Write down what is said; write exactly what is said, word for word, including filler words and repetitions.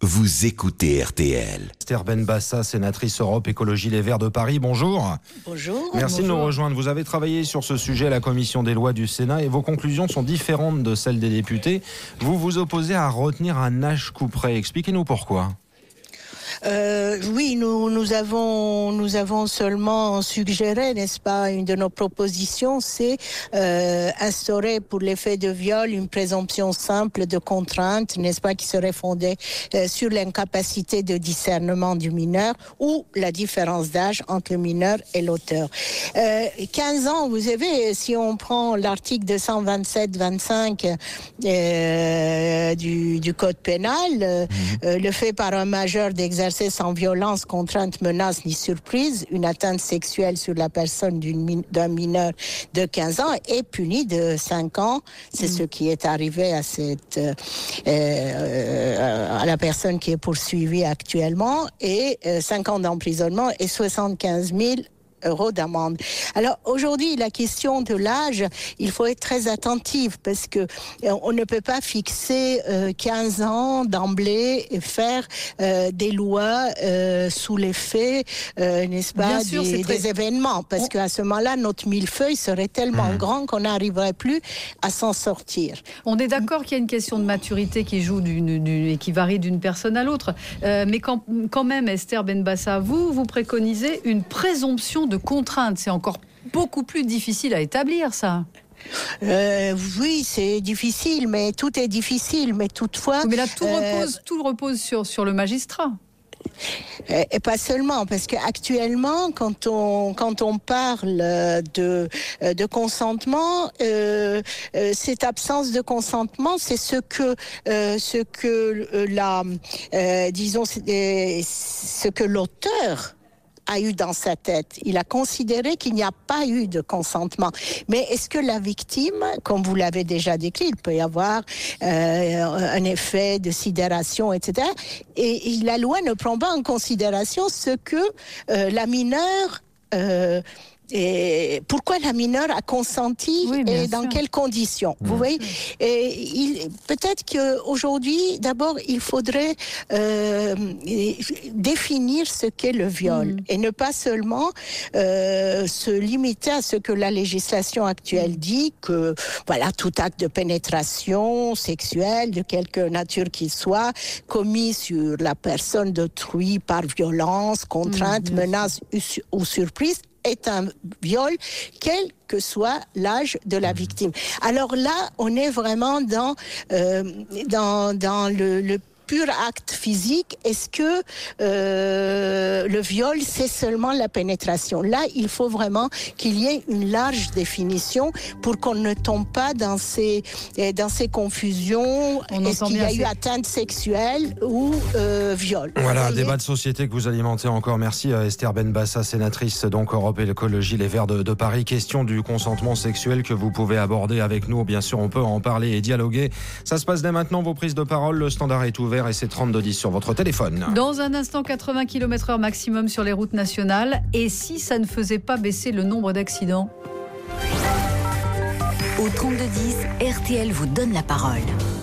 vous écoutez R T L. Esther Benbassa, sénatrice Europe Écologie Les Verts de Paris, bonjour. Bonjour. Merci bonjour. de nous rejoindre. Vous avez travaillé sur ce sujet à la Commission des lois du Sénat et vos conclusions sont différentes de celles des députés. Vous vous opposez à retenir un âge couperet. Expliquez-nous pourquoi. Euh, oui, nous, nous, avons, nous avons seulement suggéré, n'est-ce pas, une de nos propositions, c'est euh, instaurer pour les faits de viol une présomption simple de contrainte, n'est-ce pas, qui serait fondée euh, sur l'incapacité de discernement du mineur ou la différence d'âge entre le mineur et l'auteur. Euh, quinze ans, vous savez, si on prend l'article deux cent vingt-sept vingt-cinq euh, du, du Code pénal, euh, mmh. euh, le fait par un majeur d'exercer sans violence, contrainte, menace ni surprise une atteinte sexuelle sur la personne d'une, d'un mineur de quinze ans est puni de cinq ans. C'est mmh. ce qui est arrivé à, cette, euh, euh, à la personne qui est poursuivie actuellement, et euh, cinq ans d'emprisonnement et soixante-quinze mille euros d'amende. Alors aujourd'hui, la question de l'âge, il faut être très attentif parce que euh, on ne peut pas fixer euh, quinze ans d'emblée et faire euh, des lois euh, sous l'effet, euh, n'est-ce pas, sûr, des, très... des événements, parce on... qu'à ce moment-là, notre millefeuille serait tellement mmh. grand qu'on n'arriverait plus à s'en sortir. On est d'accord qu'il y a une question de maturité qui joue d'une, d'une, et qui varie d'une personne à l'autre, euh, mais quand, quand même, Esther Benbassa, vous, vous préconisez une présomption de contrainte. C'est encore beaucoup plus difficile à établir, ça. Euh, oui, c'est difficile, mais tout est difficile, mais toutefois... Mais là, tout euh, repose, tout repose sur, sur le magistrat. Et pas seulement, parce qu'actuellement, quand on, quand on parle de, de consentement, euh, cette absence de consentement, c'est ce que, euh, ce que la, euh, disons, ce que l'auteur a eu dans sa tête. Il a considéré qu'il n'y a pas eu de consentement. Mais est-ce que la victime, comme vous l'avez déjà décrit, il peut y avoir euh, un effet de sidération, et cetera. Et, et la loi ne prend pas en considération ce que euh, la mineure... Euh, Et pourquoi la mineure a consenti oui, et dans sûr. Quelles conditions, mmh. vous voyez. Et il, peut-être qu'aujourd'hui, d'abord, il faudrait euh, définir ce qu'est le viol mmh. et ne pas seulement euh, se limiter à ce que la législation actuelle mmh. dit, que voilà, tout acte de pénétration sexuelle, de quelque nature qu'il soit, commis sur la personne d'autrui par violence, contrainte, mmh. menace ou surprise, est un viol, quel que soit l'âge de la victime. Alors là, on est vraiment dans, euh, dans, dans le, le pur acte physique. Est-ce que euh, le viol, c'est seulement la pénétration? Là, il faut vraiment qu'il y ait une large définition pour qu'on ne tombe pas dans ces, dans ces confusions. On Est-ce qu'il y a eu atteinte sexuelle ou euh, viol? Voilà, un débat de société que vous alimentez encore. Merci à Esther Benbassa, sénatrice donc Europe Écologie Les Verts de, de Paris. Question du consentement sexuel que vous pouvez aborder avec nous. Bien sûr, on peut en parler et dialoguer. Ça se passe dès maintenant, vos prises de parole. Le standard est ouvert et c'est trente-deux dix sur votre téléphone. Dans un instant, quatre-vingts kilomètres heure maximum sur les routes nationales. Et si ça ne faisait pas baisser le nombre d'accidents? Au trente-deux dix, R T L vous donne la parole.